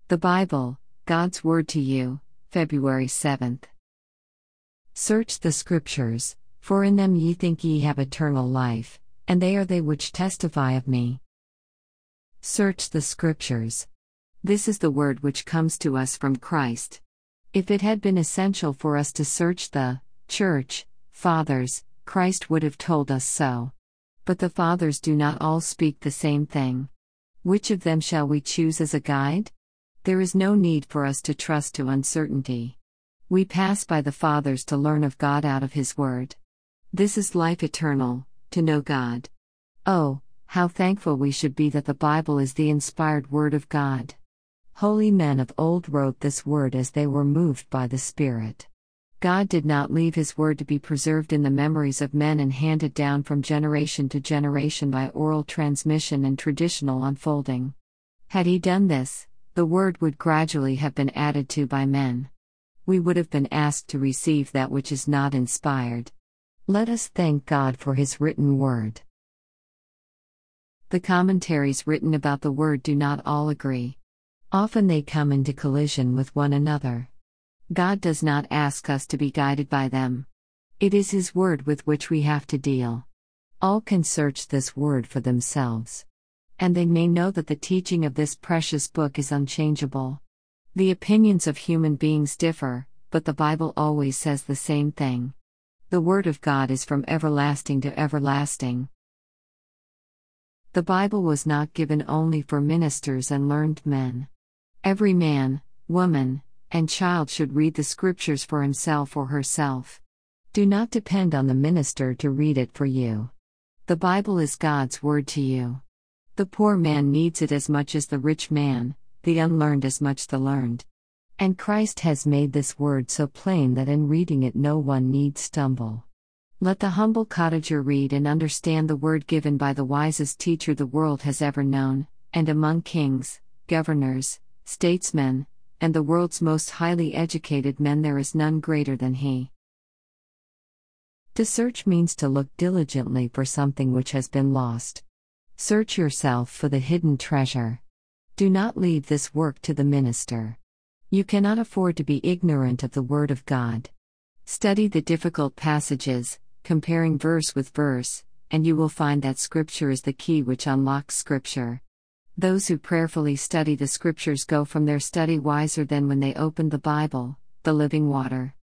The Bible, God's Word to you, February 7th. Search the Scriptures, for in them ye think ye have eternal life, and they are they which testify of me. Search the Scriptures. This is the word which comes to us from Christ. If it had been essential for us to search the Church Fathers, Christ would have told us so. But the Fathers do not all speak the same thing. Which of them shall we choose as a guide? There is no need for us to trust to uncertainty. We pass by the Fathers to learn of God out of His Word. This is life eternal, to know God. Oh, how thankful we should be that the Bible is the inspired Word of God. Holy men of old wrote this Word as they were moved by the Spirit. God did not leave His Word to be preserved in the memories of men and handed down from generation to generation by oral transmission and traditional unfolding. Had He done this, the Word would gradually have been added to by men. We would have been asked to receive that which is not inspired. Let us thank God for His written Word. The commentaries written about the Word do not all agree. Often they come into collision with one another. God does not ask us to be guided by them. It is His Word with which we have to deal. All can search this Word for themselves. And they may know that the teaching of this precious book is unchangeable. The opinions of human beings differ, but the Bible always says the same thing. The Word of God is from everlasting to everlasting. The Bible was not given only for ministers and learned men. Every man, woman, and child should read the Scriptures for himself or herself. Do not depend on the minister to read it for you. The Bible is God's Word to you. The poor man needs it as much as the rich man, the unlearned as much the learned. And Christ has made this Word so plain that in reading it no one need stumble. Let the humble cottager read and understand the Word given by the wisest teacher the world has ever known, and among kings, governors, statesmen, and the world's most highly educated men there is none greater than he. To search means to look diligently for something which has been lost. Search yourself for the hidden treasure. Do not leave this work to the minister. You cannot afford to be ignorant of the Word of God. Study the difficult passages, comparing verse with verse, and you will find that Scripture is the key which unlocks Scripture. Those who prayerfully study the Scriptures go from their study wiser than when they opened the Bible, the living water.